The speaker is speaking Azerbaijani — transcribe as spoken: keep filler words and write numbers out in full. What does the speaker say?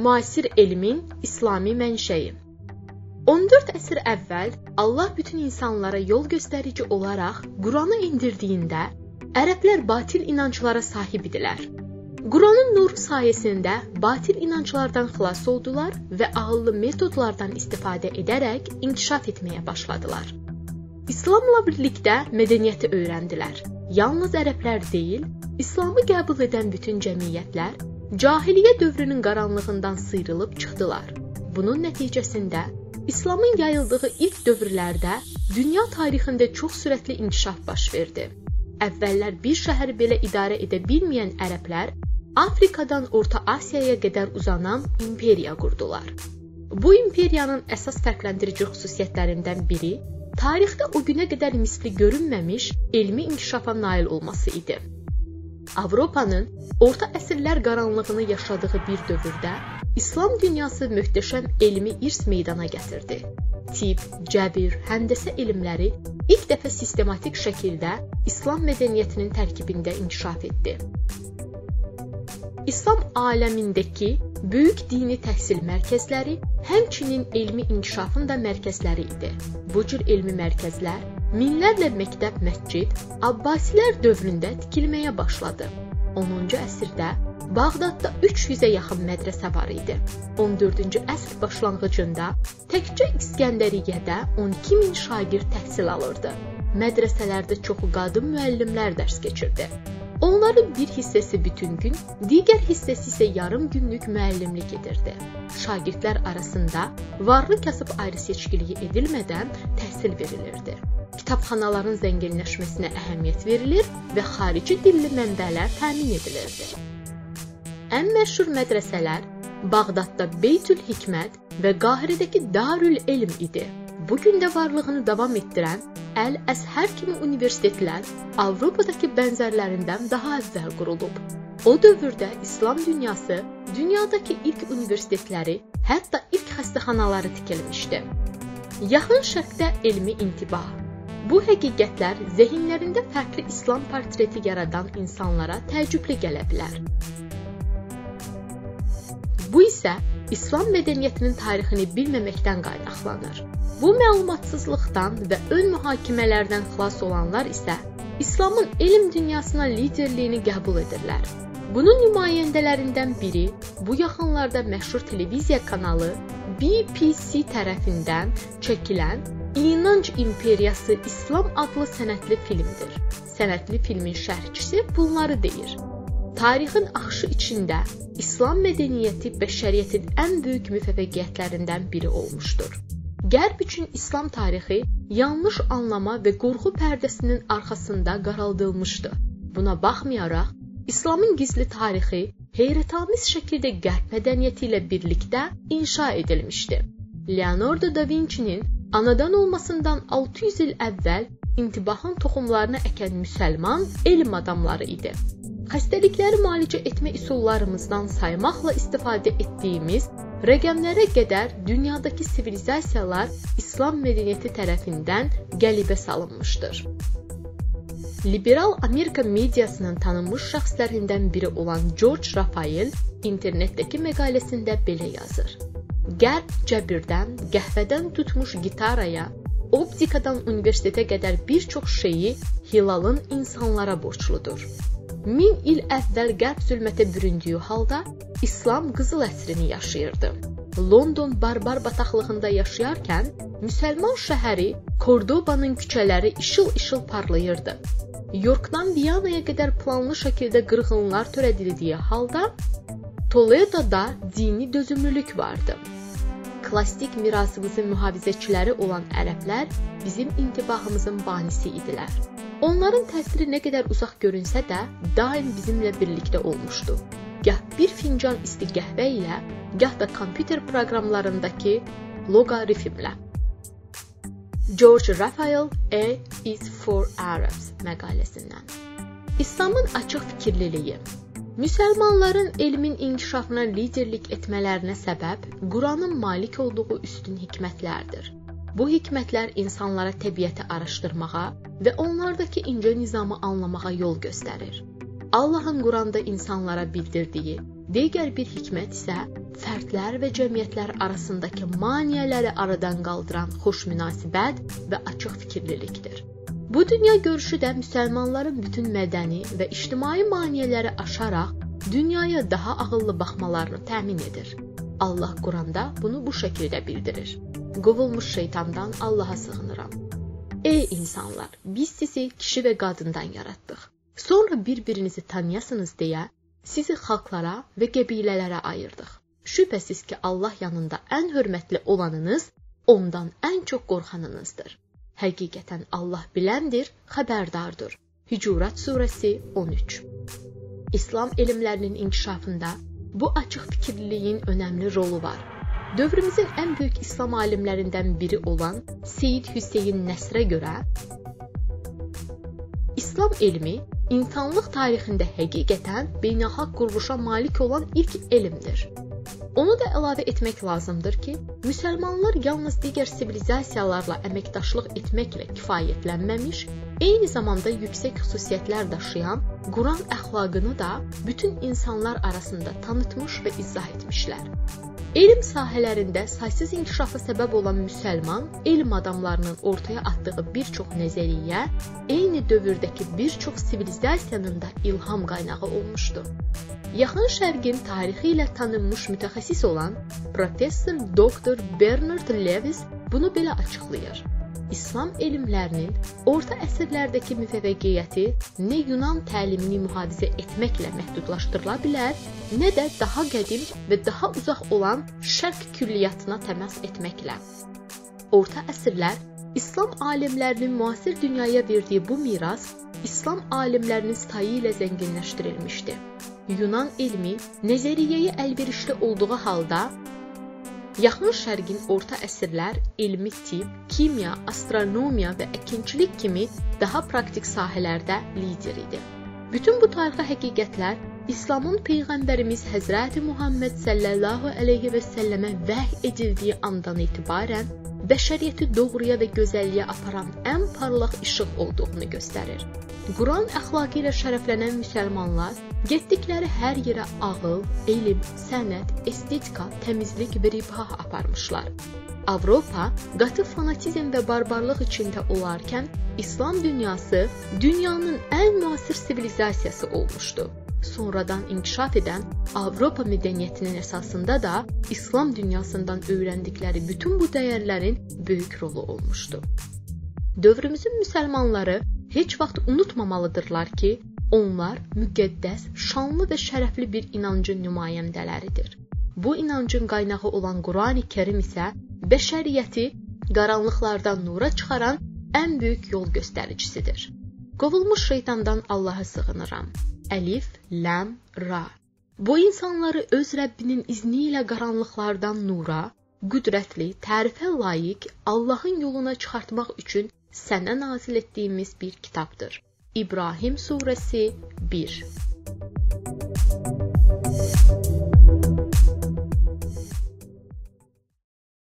Müasir elmin İslami mənşəyi. on dörd əsr əvvəl Allah bütün insanlara yol göstərici olaraq Quranı indirdiyində ərəblər batil inanclara sahib idilər. Quranın nuru sayəsində batil inanclardan xilas oldular və ağıllı metodlardan istifadə edərək inkişaf etməyə başladılar. İslamla birlikdə mədəniyyəti öyrəndilər. Yalnız ərəblər deyil, İslamı qəbul edən bütün cəmiyyətlər cahiliyyə dövrünün qaranlığından sıyrılıb çıxdılar. Bunun nəticəsində İslamın yayıldığı ilk dövrlərdə dünya tarixində çox sürətli inkişaf baş verdi. Əvvəllər bir şəhəri belə idarə edə bilməyən ərəblər Afrikadan Orta Asiyaya qədər uzanan imperiya qurdular. Bu imperiyanın əsas fərqləndirici xüsusiyyətlərindən biri tarixdə o günə qədər misli görünməmiş elmi inkişafa nail olması idi. Avropanın orta əsrlər qaranlığını yaşadığı bir dövrdə İslam dünyası möhtəşəm elmi irs meydana gətirdi. Tibb, cəbir, həndəsə elmləri ilk dəfə sistematik şəkildə İslam mədəniyyətinin tərkibində inkişaf etdi. İslam aləmindəki böyük dini təhsil mərkəzləri həmçinin elmi inkişafın da mərkəzləri idi. Bu cür elmi mərkəzlər minlərlə məktəb, məscid Abbasilər dövründə tikilməyə başladı. onuncu əsrdə Bağdadda üç yüzə yaxın mədrəsə var idi. on dördüncü əsr başlanğıcında təkcə İskəndəriyyədə on iki min şagird təhsil alırdı. Mədrəsələrdə çoxu qadın müəllimlər dərs keçirdi. Onların bir hissəsi bütün gün, digər hissəsi isə yarım günlük müəllimlik edirdi. Şagirdlər arasında varlı kasıb ayrı seçkiliyi edilmədən təhsil verilirdi. Kitabxanaların zənginləşməsinə əhəmiyyət verilir və xarici dilli mənbələr təmin edilirdi. Ən məşhur mədrəsələr Bağdadda Beytül Hikmət və Qahirədəki Darül Elm idi. Bugün də varlığını davam etdirən Əl-Əzhər kimi universitetlər Avropadakı bənzərlərindən daha əvvəl qurulub. O dövrdə İslam dünyası dünyadakı ilk universitetləri, hətta ilk xəstəxanaları tikilmişdi. Yaxın Şərqdə elmi intibah. Bu həqiqətlər zehinlərində fərqli İslam portreti yaradan insanlara təəccüblü gələ bilər. Bu isə İslam mədəniyyətinin tarixini bilməməkdən qaynaqlanır. Bu məlumatsızlıqdan və ön mühakimələrdən xilas olanlar isə İslamın elm dünyasına liderliyini qəbul edirlər. Bunun nümayəndələrindən biri bu yaxınlarda məşhur televiziya kanalı B B C tərəfindən çəkilən İnanc İmperiyası İslam adlı sənətli filmdir. Sənətli filmin şərhçisi bunları deyir. Tarixin axışı içində İslam mədəniyyəti bəşəriyyətin ən böyük müvəffəqiyyətlərindən biri olmuşdur. Qərb üçün İslam tarixi yanlış anlama və qorxu pərdəsinin arxasında qaraldılmışdı. Buna baxmayaraq, İslamın gizli tarixi heyrətamiz şəkildə Qərb mədəniyyəti ilə birlikdə inşa edilmişdi. Leonardo da Vinci'nin anadan olmasından altı yüz il əvvəl intibahın toxumlarını əkən müsəlman elm adamları idi. Xəstəlikləri müalicə etmə üsullarımızdan saymaqla istifadə etdiyimiz rəqəmlərə qədər dünyadakı sivilizasiyalar İslam mədəniyyəti tərəfindən qəlibə salınmışdır. Liberal Amerika mediasının tanınmış şəxslərindən biri olan George Rafael internetdəki məqaləsində belə yazır. Qərb cəbirdən, qəhvədən tutmuş gitaraya, optikadan universitetə qədər bir çox şeyi Hilalın insanlara borcludur. Min il əvvəl qərb zülmətə büründüyü halda İslam qızıl əsrini yaşayırdı. London barbar bataqlığında yaşayarkən müsəlman şəhəri Kordobanın küçələri işıl-işıl parlayırdı. Yorkdan Viyanaya qədər planlı şəkildə qırğınlar törədildiyi halda Toledo'da dini dözümlülük vardı. Klassik mirasımızın mühafizəçiləri olan ərəblər bizim intibahımızın banisi idilər. Onların təsiri nə qədər uzaq görünsə də daim bizimlə birlikdə olmuşdu. Gah bir fincan isti qəhvə ilə, gah da kompüter proqramlarındakı loqaritmlə. George Rafael A is for Arabs məqaləsindən. İslamın açıq fikirliliyi. Müsəlmanların elmin inkişafına liderlik etmələrinə səbəb Quranın malik olduğu üstün hikmətlərdir. Bu hikmətlər insanlara təbiəti araşdırmağa və onlardakı incə nizamı anlamağa yol göstərir. Allahın Quranda insanlara bildirdiyi digər bir hikmət isə fərdlər və cəmiyyətlər arasındakı maneələri aradan qaldıran xoş münasibət və açıq fikirlilikdir. Bu dünya görüşü də müsəlmanların bütün mədəni və ictimai maneələri aşaraq dünyaya daha ağıllı baxmalarını təmin edir. Allah Quranda bunu bu şəkildə bildirir. Qovulmuş şeytandan Allaha sığınıram. Ey insanlar, biz sizi kişi və qadından yaratdıq. Sonra bir-birinizi tanıyasınız deyə sizi xalqlara və qəbilələrə ayırdıq. Şübhəsiz ki, Allah yanında ən hörmətli olanınız, ondan ən çox qorxanınızdır. Həqiqətən Allah biləndir, xəbərdardır. Hücurat surəsi on üç. İslam elmlərinin inkişafında bu açıq fikirliliyin önəmli rolu var. Dövrümüzün ən böyük İslam alimlərindən biri olan Seyyid Hüseyin Nəsrə görə, İslam elmi insanlıq tarixində həqiqətən beynəlxalq quruluşa malik olan ilk elmdir. Onu da əlavə etmək lazımdır ki, müsəlmanlar yalnız digər sivilizasiyalarla əməkdaşlıq etməklə kifayətlənməmiş, eyni zamanda yüksək xüsusiyyətlər daşıyan Quran əxlaqını da bütün insanlar arasında tanıtmış və izah etmişlər. Elm sahələrində saysız inkişafa səbəb olan müsəlman elm adamlarının ortaya atdığı bir çox nəzəriyyə, eyni dövrdəki bir çox sivilizasiyanın da ilham qaynağı olmuşdu. Yaxın Şərqin tarixi ilə tanınmış mütəxəssis olan Professor doktor Bernard Lewis bunu belə açıqlayır. İslam elmlərinin orta əsrlərdəki müvəffəqiyyəti nə Yunan təlimini mühafizə etməklə məhdudlaşdırıla bilər, nə də daha qədim və daha uzaq olan Şərq külliyyatına təmas etməklə. Orta əsrlər İslam alimlərinin müasir dünyaya verdiyi bu miras İslam alimlərinin sayı ilə zənginləşdirilmişdi. Yunan elmi nəzəriyyəyə əlverişli olduğu halda, Yaxın Şərqin orta əsrlər elmi tibb, kimya, astronomiya və əkinçilik kimi daha praktik sahələrdə lider idi. Bütün bu tarixi həqiqətlər İslamın Peyğəmbərimiz Həzrəti Muhammed sallallahu əleyhi və səlləmə vəhy edildiyi andan etibarən bəşəriyyəti doğruya və gözəlliyə aparan ən parlaq işıq olduğunu göstərir. Quran əxlaqı ilə şərəflənən müsəlmanlar getdikləri hər yerə ağıl, elm, sənət, estetika, təmizlik və rifah aparmışlar. Avropa qatı fanatizm və barbarlıq içində olarkən İslam dünyası dünyanın ən müasir sivilizasiyası olmuşdu. Sonradan inkişaf edən Avropa mədəniyyətinin əsasında da İslam dünyasından öyrəndikləri bütün bu dəyərlərin böyük rolu olmuşdu. Dövrümüzün müsəlmanları heç vaxt unutmamalıdırlar ki, onlar müqəddəs, şanlı və şərəfli bir inancın nümayəndələridir. Bu inancın qaynağı olan Qurani Kərim isə bəşəriyyəti qaranlıqlardan nura çıxaran ən böyük yol göstəricisidir. Qovulmuş şeytandan Allaha sığınıram. Əlif, Ləm, Ra. Bu insanları öz Rəbbinin izni ilə qaranlıqlardan nura, qüdrətli, tərifə layiq Allahın yoluna çıxartmaq üçün sənə nazil etdiyimiz bir kitabdır. İbrahim surəsi bir.